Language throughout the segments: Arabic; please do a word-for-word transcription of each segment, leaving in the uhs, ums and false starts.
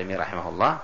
تيمية رحمه الله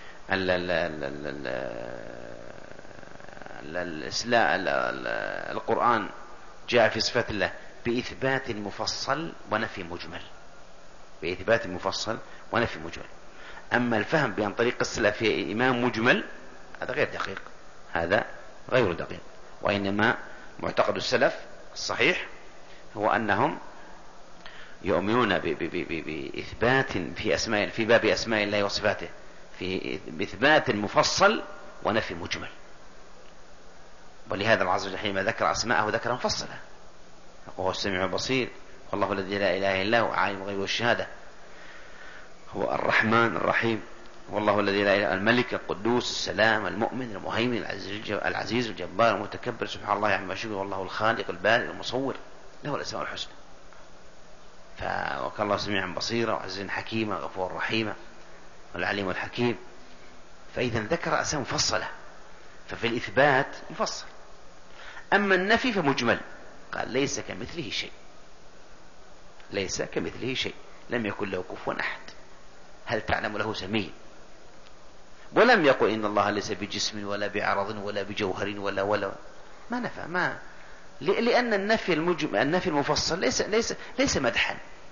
القرآن جاء في صفات الله بإثبات مفصل ونفي مجمل، بإثبات مفصل ونفي مجمل. أما الفهم بأن طريق السلف في إمام مجمل هذا غير دقيق، هذا غير دقيق. وإنما معتقد السلف الصحيح هو أنهم يؤمنون بإثبات في أسماء في باب أسماء الله وصفاته في إثبات مفصل ونفي مجمل. ولهذا الله عز وجل حينما ذكر أسماءه ذكر مفصلة، وهو السميع البصير، والله الذي لا إله إلا هو عالم الغيب والشهادة، هو الرحمن الرحيم، والله الذي لا إله، الملك القدوس السلام المؤمن المهيمن العزيز الجبار المتكبر، سبحان الله عما يشركون، والله الخالق البارئ المصور، له الأسماء الحسنى. فوكان الله سميعا بصيرا وعزيزا حكيما غفورا رحيما والعليم الحكيم. فإذا ذكر أسماء مفصلة، ففي الإثبات مفصل. أما النفي فمجمل، قال ليس كمثله شيء، ليس كمثله شيء، لم يكن له كفوا أحد، هل تعلم له سميع. ولم يقل إن الله ليس بجسم ولا بعرض ولا بجوهر ولا ولا ما نفى، ما لأن النفي المجمل النفي المفصل ليس ليس ليس مدحا.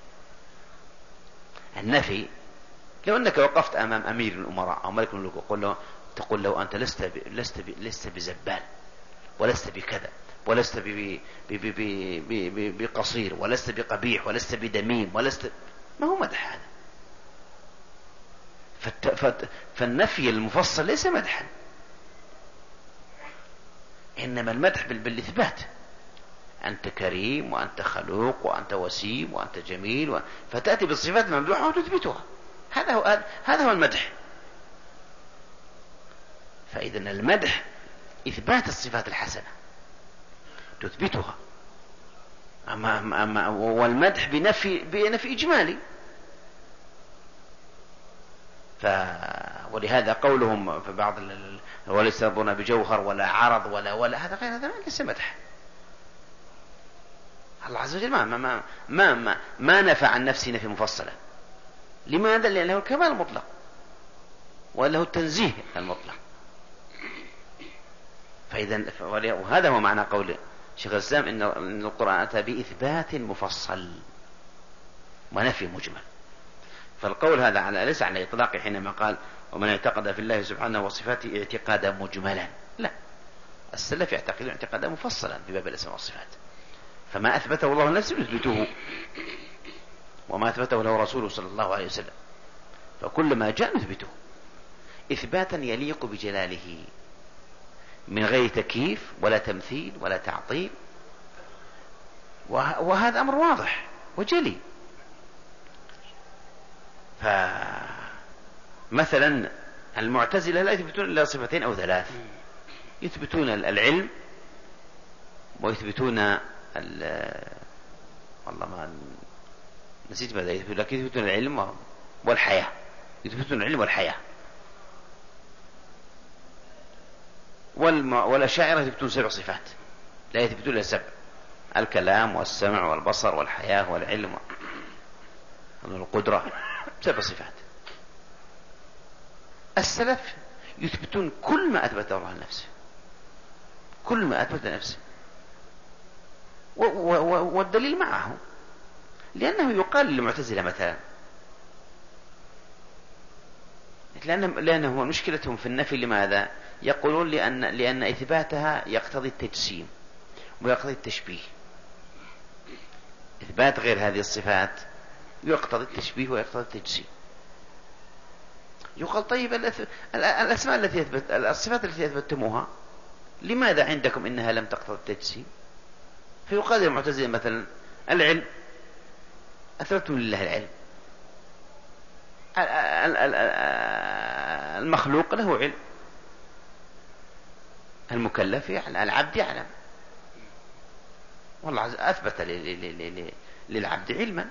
النفي لو أنك وقفت أمام أمير الأمراء أو ملك الملوك وقل له تقول له أنت لست ب... لست ب... لست بزبال، ولست بكذا، ولست ب... ب... ب... ب... ب... بقصير، ولست بقبيح، ولست بدميم، ولست، ما هو مدح هذا. فالت... فت... فالنفي المفصل ليس مدحا، إنما المدح بال... بالإثبات. أنت كريم وأنت خلوق وأنت وسيم وأنت جميل و... فتأتي بالصفات الممدوحة وتثبتها، هذا هو هذا هو المدح. فإذا المدح إثبات الصفات الحسنة تثبتها، أما أما والمدح بنفي بنفي إجمالي. ف ولهذا قولهم في بعض ال... وليس ربنا بجوهر ولا عرض ولا ولا هذا غير، هذا ليس مدح. الله عز وجل ما ما ما ما, ما, ما نفى عن نفسه نفي مفصلة. لماذا؟ لأنه الكمال المطلق وله التنزيه المطلق. فإذا وهذا هو معنى قول شيخ الإسلام إن القرآن أتى بإثبات مفصل ونفي مجمل. فالقول هذا على ليس على إطلاقه حينما قال ومن اعتقد في الله سبحانه وصفاته اعتقادا مجملا، لا، السلف يعتقدون اعتقادا مفصلا في باب الأسماء والصفات. فما أثبته الله لنفسه يثبته، وما أثبته له رسوله صلى الله عليه وسلم، فكل ما جاء نثبته إثباتا يليق بجلاله من غير تكييف ولا تمثيل ولا تعطيل. وهذا أمر واضح وجلي. فمثلا المعتزلة لا يثبتون إلا صفتين أو ثلاث، يثبتون العلم ويثبتون والله ما نسيت ماذا يثبتون، لكن يثبتون العلم والحياة، يثبتون العلم والحياة. والأشاعرة يثبتون سبع صفات، لا يثبتون إلا سبع: الكلام والسمع والبصر والحياة والعلم والقدرة، سبع صفات. السلف يثبتون كل ما أثبته الله لنفسه، كل ما أثبت نفسه، والدليل معه. لأنه يقال للمعتزلة مثلا، لأنهم لأنه مشكلتهم في النفي لماذا؟ يقولون لأن لأن إثباتها يقتضي التجسيم ويقتضي التشبيه. إثبات غير هذه الصفات يقتضي التشبيه ويقتضي التجسيم. يقال طيب الأسماء التي أثبت الصفات التي أثبتموها لماذا عندكم إنها لم تقتضي التجسيم؟ فيقال للمعتزلة مثلا العلم، أثبتم لله العلم، المخلوق له علم، المكلف يعلم، العبد يعلم، والله أثبت للعبد علما،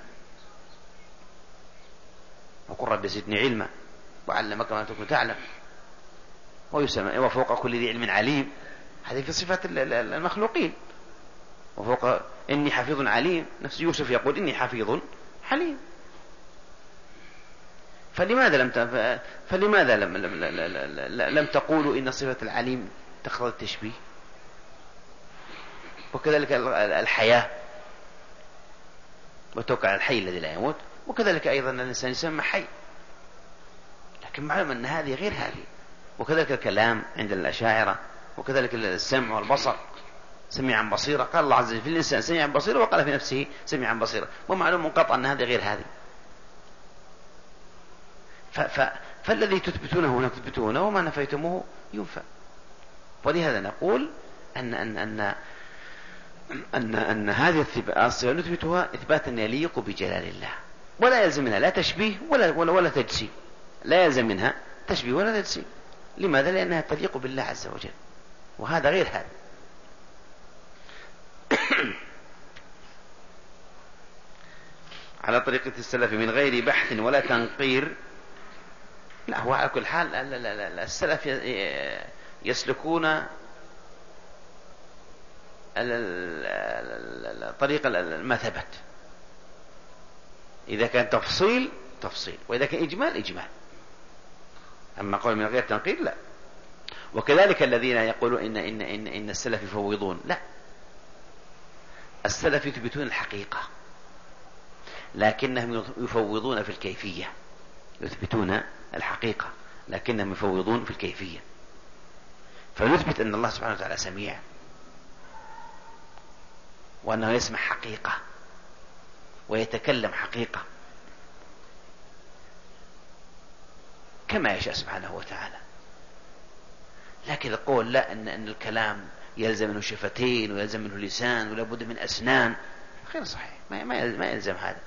وقل رب زدني علما وعلمك ما تكون تعلم ويسمى وفوق كل ذي علم عليم. هذه في صفات المخلوقين. وفوق إني حفيظ عليم، نفس يوسف يقول إني حفيظ حليم. فلماذا لم فلماذا لم لم, لم, لم تقولوا إن صفة العليم تقتضي التشبيه؟ وكذلك الحياة، وتوقع الحي الذي لا يموت، وكذلك أيضا الإنسان يسمى حي، لكن معلوم أن هذه غير هذه. وكذلك الكلام عند الأشاعرة، وكذلك السمع والبصر سميعا بصيرا، قال الله عز وجل في الإنسان سميعا بصيرا، وقال في نفسه سميعا بصيرا، ومعلوم منقطع أن هذه غير هذه. ف ف فالذي تثبتونه نثبتونه، وما نفيتموه ينفى. ولهذا نقول أن أن أن أن, أن هذه الصفة نثبتها إثباتا يليق بجلال الله، ولا يلزم منها لا تشبيه ولا ولا, ولا تجسيم، لا يلزم منها تشبيه ولا تجسيم. لماذا؟ لأنها تليق بالله عز وجل، وهذا غير هذا. على طريقة السلف من غير بحث ولا تنقير. لا، هو على كل حال السلف يسلكون طريق ما ثبت، إذا كان تفصيل تفصيل، وإذا كان إجمال إجمال. أما قول من غير تنقير لا. وكذلك الذين يقولون إن, إن, إن, إن السلف يفوضون، لا، السلف يثبتون الحقيقة لكنهم يفوضون في الكيفية، يثبتون الحقيقة لكنهم يفوضون في الكيفية. فنثبت أن الله سبحانه وتعالى سميع، وأنه يسمع حقيقة ويتكلم حقيقة كما يشاء سبحانه وتعالى. لكن القول لا، أن, أن الكلام يلزم منه شفتين ويلزم منه لسان ولا بد من أسنان، غير صحيح، ما يلزم هذا.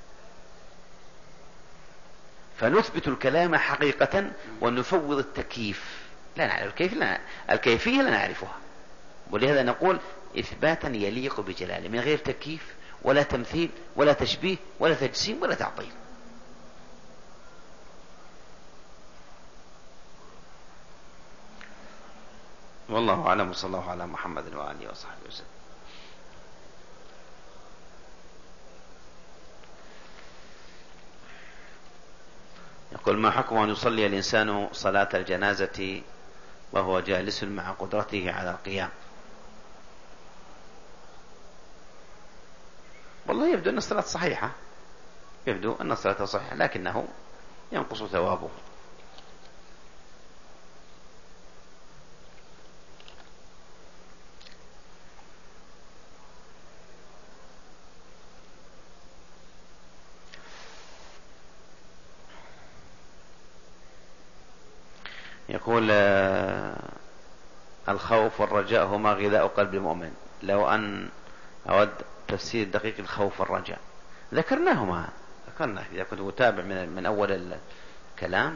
فنثبت الكلام حقيقة ونفوض التكييف، لا نعرف الكيف، لا الكيفية لا نعرفها. ولهذا نقول إثباتا يليق بجلاله من غير تكييف ولا تمثيل ولا تشبيه ولا تجسيم ولا تعطيل. والله أعلم، وصلى الله على محمد وآله وصحبه وسلم. يقول: ما حكم أن يصلي الإنسان صلاة الجنازة وهو جالس مع قدرته على القيام؟ والله يبدو أن الصلاة صحيحة، يبدو أن الصلاة صحيحة، لكنه ينقص ثوابه. يقول: الخوف والرجاء هما غذاء قلب المؤمن. لو أن أود تفسير دقيق الخوف والرجاء. ذكرناهما ذكرنا إذا كنت متابع من, من أول الكلام.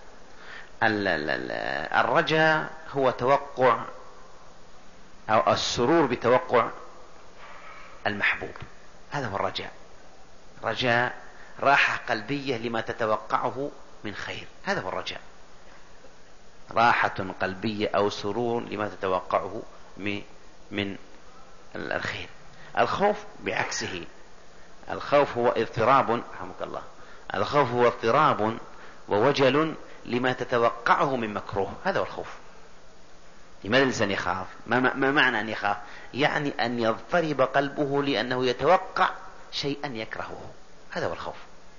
الرجاء هو توقع أو السرور بتوقع المحبوب، هذا هو الرجاء. رجاء راحة قلبية لما تتوقعه من خير، هذا هو الرجاء. راحة قلبية أو سرور لما تتوقعه من الخير. الخوف بعكسه، الخوف هو اضطراب، رحمك الله، الخوف هو اضطراب ووجل لما تتوقعه من مكروه، هذا هو الخوف. لماذا الإنسان يخاف؟ ما, ما معنى أن يخاف؟ يعني أن يضطرب قلبه لأنه يتوقع شيئا يكرهه، هذا هو الخوف.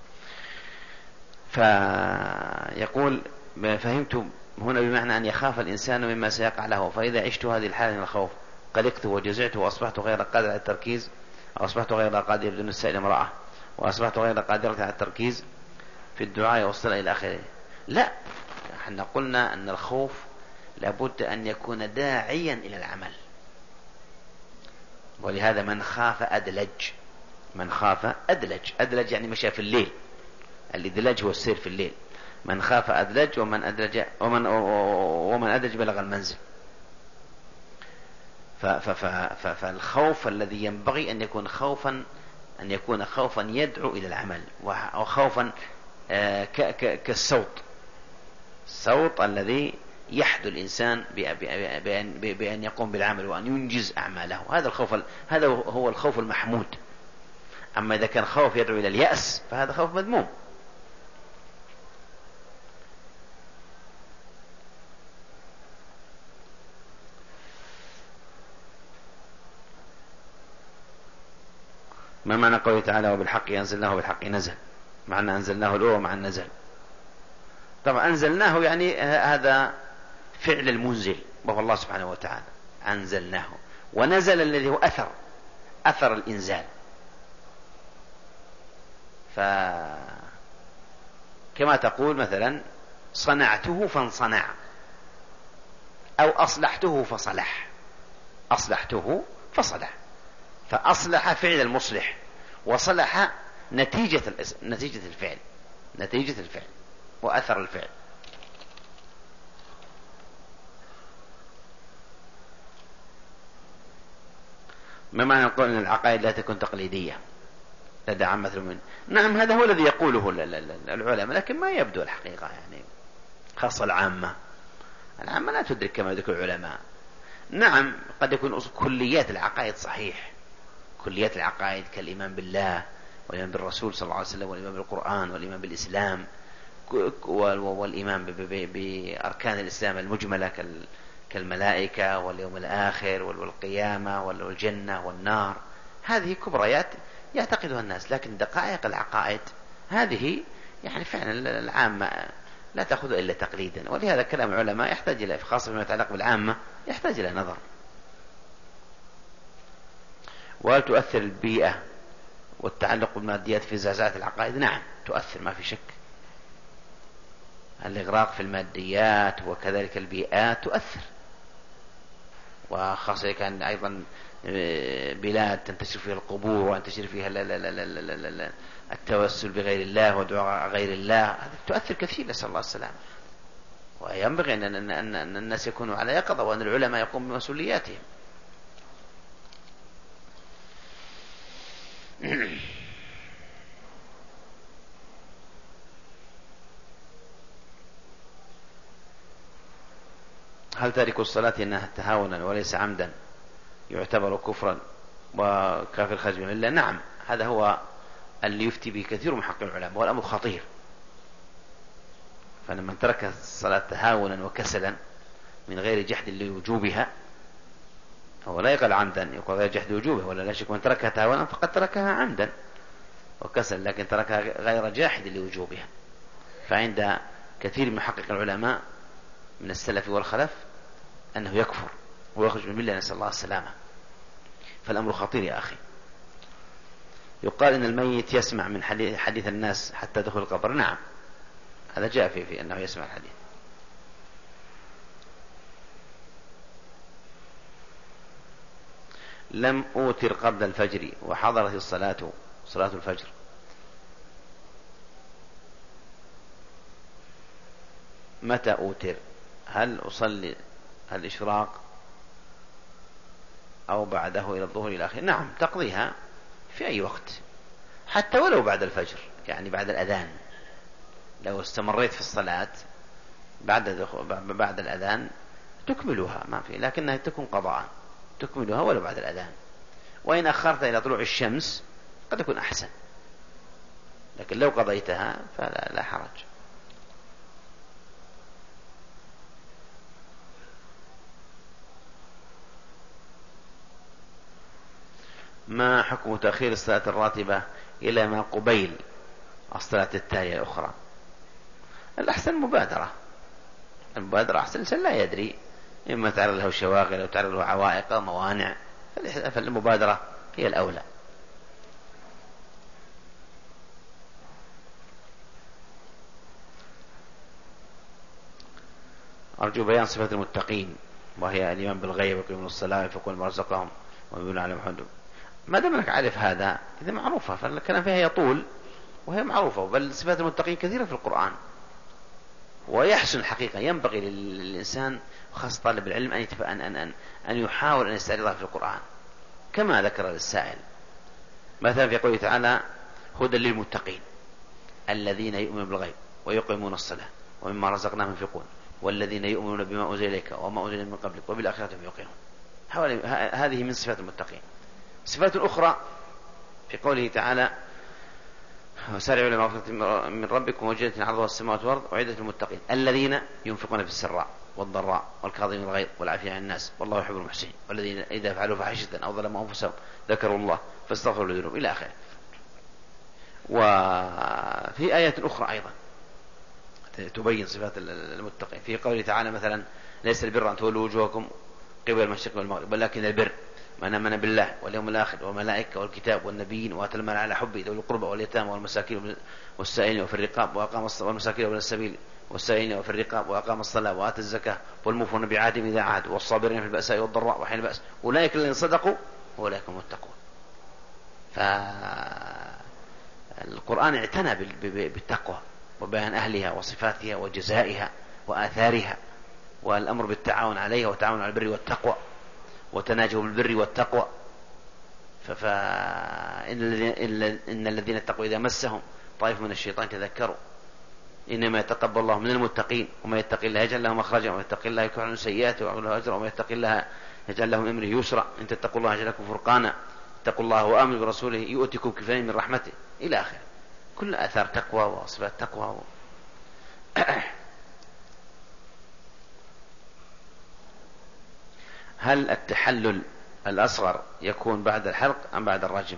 فيقول: فهمت هنا بمعنى أن يخاف الإنسان مما سيقع له، فإذا عشت هذه الحالة من الخوف قلقت وجزعت وأصبحت غير قادر على التركيز، أو أصبحت غير قادر بدون السائل امرأة، وأصبحت غير قادرة على التركيز في الدعاء والصلاة إلى آخره. لا، نحن قلنا أن الخوف لابد أن يكون داعيا إلى العمل، ولهذا من خاف أدلج، من خاف أدلج، أدلج يعني مشى في الليل، الإدلاج هو السير في الليل. من خاف أدلج، ومن أدلج ومن ومن أدلج بلغ المنزل. فالخوف الذي ينبغي أن يكون خوفا أن يكون خوفا يدعو إلى العمل، أو خوفا كالصوت، الصوت الذي يحدو الإنسان بأن يقوم بالعمل وأن ينجز أعماله، هذا الخوف، هذا هو الخوف المحمود. أما إذا كان خوف يدعو إلى اليأس فهذا خوف مذموم. ما معنى قوله تعالى وبالحق أنزلناه وبالحق نزل؟ معنى أنزلناه الأول معنى نزل. طبعا أنزلناه يعني هذا فعل المنزل وهو الله سبحانه وتعالى، أنزلناه. ونزل الذي هو أثر أثر الإنزال. فكما تقول مثلا صنعته فانصنع، أو أصلحته فصلح. أصلحته فصلح، فأصلح فعل المصلح، وصلح نتيجة نتيجة الفعل نتيجة الفعل وأثر الفعل. ما معنى نقول أن العقائد لا تكون تقليدية لدى عامة المؤمنين؟ نعم، هذا هو الذي يقوله العلماء، لكن ما يبدو الحقيقة، يعني خاصة العامة. العامة لا تدرك كما يدرك العلماء. نعم، قد يكون كليات العقائد صحيح، كليات العقائد كالإيمان بالله والإيمان بالرسول صلى الله عليه وسلم والإيمان بالقرآن والإيمان بالإسلام والإيمان بأركان الإسلام المجملة كالملائكة واليوم الآخر والقيامة والجنة والنار، هذه كبريات يعتقدها الناس. لكن دقائق العقائد هذه يعني فعلا العامة لا تأخذ إلا تقليدا، ولهذا كلام العلماء يحتاج إلى، خاصة فيما يتعلق بالعامة، يحتاج إلى نظر. وهل تؤثر البيئة والتعلق بالماديات في زعزعة العقائد؟ نعم تؤثر، ما في شك. الإغراق في الماديات وكذلك البيئات تؤثر، وخاصة كان أيضا بلاد تنتشر فيها القبور وتنتشر فيها التوسل بغير الله ودعاء غير الله، هذا تؤثر كثير، نسأل الله السلامة. وينبغي أن الناس يكونوا على يقظة، وأن العلماء يقوموا بمسؤولياتهم. هل تارك الصلاة إنها تهاونا وليس عمدا يعتبر كفرا وكافر خارج من الملة؟ نعم، هذا هو اللي يفتي به كثير من حق العلماء، والأمر خطير. فلمن ترك الصلاة تهاونا وكسلا من غير جحد لوجوبها، هو لا يقل عمدا، يقول غير جحد وجوبه، ولا لا شك من تركها تهاونا فقد تركها عمدا وكسل، لكن تركها غير جاحد لوجوبها. فعند كثير من محقق العلماء من السلف والخلف أنه يكفر ويخرج من الملة، نسأل الله السلامة. فالأمر خطير يا أخي. يقال إن الميت يسمع من حديث الناس حتى دخول القبر. نعم، هذا جاء فيه في أنه يسمع الحديث. لم أوتر قبل الفجر وحضرت الصلاة صلاة الفجر، متى أوتر؟ هل أصلي الإشراق أو بعده إلى الظهر إلى آخره؟ نعم، تقضيها في أي وقت، حتى ولو بعد الفجر، يعني بعد الأذان. لو استمريت في الصلاة بعد بعد الأذان تكملها، ما في، لكنها تكون قضاء، تكملها ولو بعد الأذان. وإن أخرت إلى طلوع الشمس قد يكون أحسن، لكن لو قضيتها فلا لا حرج. ما حكم تأخير الصلاة الراتبة إلى ما قبيل الصلاة التالية الأخرى؟ الأحسن مبادرة، المبادرة أحسن. الإنسان لا يدري، إما تعرض له شواغل أو تعرض له عوائق أو موانع، فالمبادرة هي الأولى. أرجو بيان صفة المتقين، وهي الإيمان بالغيب ويقيمون الصلاة وينفقون مما رزقهم ويؤمنون على محمد. ما دام انك عارف هذا، إذا معروفة، فالكلام فيها يطول وهي معروفة. بل صفات المتقين كثيرة في القرآن، ويحسن الحقيقة، ينبغي للإنسان وخاصة طالب العلم أن أن أن أن, أن يحاول أن يستعرضها في القرآن كما ذكر للسائل. مثلا في قوله تعالى: هدى للمتقين الذين يؤمنون بالغيب ويقيمون الصلاة ومما رزقناهم ينفقون والذين يؤمنون بما أنزل إليك وما أنزل من قبلك وبالآخرة هم يوقنون. هذه من صفات المتقين. صفات أخرى في قوله تعالى: وسارعوا إلى مغفرة من ربكم وجنة عرضها السماوات والأرض أعدت للمتقين الذين ينفقون في السراء والضراء والكاظمين الغيظ والعافية عن الناس والله يحب المحسنين والذين إذا فعلوا فاحشة أو ظلموا أنفسهم ذكروا الله فاستغفروا لذنوبهم إلى آخره. وفي آيات أخرى أيضا تبين صفات المتقين في قوله تعالى مثلا ليس البر أن تولوا وجوهكم قبل المشرق والمغرب ولكن البر من آمن بالله واليوم الآخر والملائكة والكتاب والنبيين وآتى المال على حبه ذوي القربى واليتامى والمساكين والسائلين وفي الرقاب وأقام الصلاة والمساكين وابن السبيل والسائلين وفي الرقاب وأقام الصلاة وآتى الزكاة والموفون بعهدهم إذا عاهدوا والصابرين في البأساء والضراء وحين البأس أولئك الذين صدقوا وأولئك هم المتقون. فالقرآن اعتنى بالتقوى وبيان أهلها وصفاتها وجزائها وآثارها والأمر بالتعاون عليها وتعاون على البر والتقوى وتناجوا بالبر والتقوى. فإن الذين, إن الذين اتقوا إذا مسهم طائف من الشيطان تذكروا إنما يتقبل الله من المتقين وما يتقي الله يجعل له مخرجا وما يتقي الله يكفر عنه سيئاته ويعمل له أجرا وما يتقي الله يجعل له من أمره يسرا إن تتقوا الله يجعل لكم فرقانا اتقوا الله وآمنوا برسوله يؤتكم كفلين من رحمته إلى آخره. كل آثار تقوى وصفات تقوى و... هل التحلل الأصغر يكون بعد الحلق أم بعد الرجم؟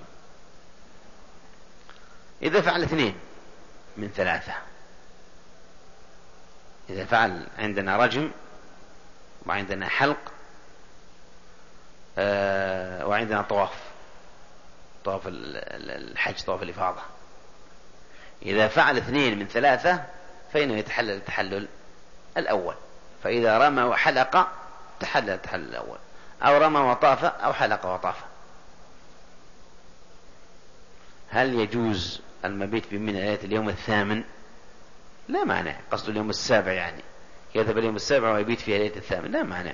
إذا فعل اثنين من ثلاثة، إذا فعل عندنا رجم وعندنا حلق آه وعندنا طواف طواف الحج طواف الإفاضة، إذا فعل اثنين من ثلاثة فإنه يتحلل التحلل الأول. فإذا رمى وحلق تحلل التحلل الأول، أو رمى وطاف أو حلق وطاف. هل يجوز المبيت بمنى ليلة اليوم الثامن؟ لا مانع، قصد اليوم السابع يعني يذهب اليوم السابع ويبيت فيها ليلة الثامن، لا مانع.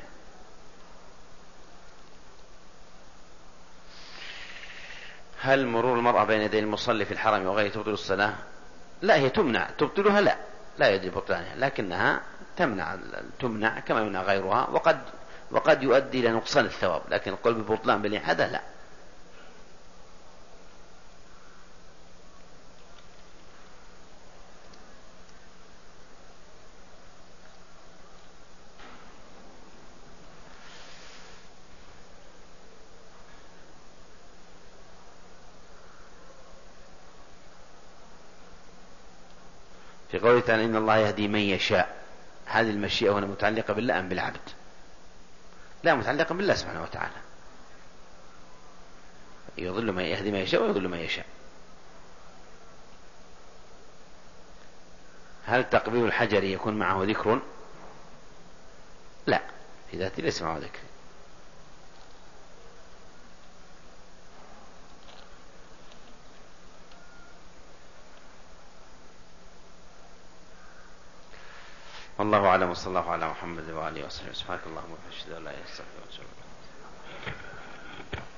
هل مرور المرأة بين يدي المصلي في الحرم وغيره تبطل الصلاة؟ لا، هي تمنع، تبطلها لا لا يجري بطلانها، لكنها تمنع تمنع كما يمنع غيرها، وقد وقد يؤدي إلى نقصان الثواب، لكن القول ببطلان بالإعادة لا. في قوله تعالى إن الله يهدي من يشاء، هذه المشيئة هنا متعلقة بالله أم بالعبد؟ لا، متعلقة بالله سبحانه وتعالى، يضل من يهدي من يشاء ويضل من يشاء. هل تقبيل الحجر يكون معه ذكر؟ لا، في ذاته ليس معه ذكر. والله أعلم، وصلى الله على محمد وآله وصحبه، سبحانك اللهم وبحمدك أشهد أن لا إله إلا أنت أستغفرك وأتوب إليك.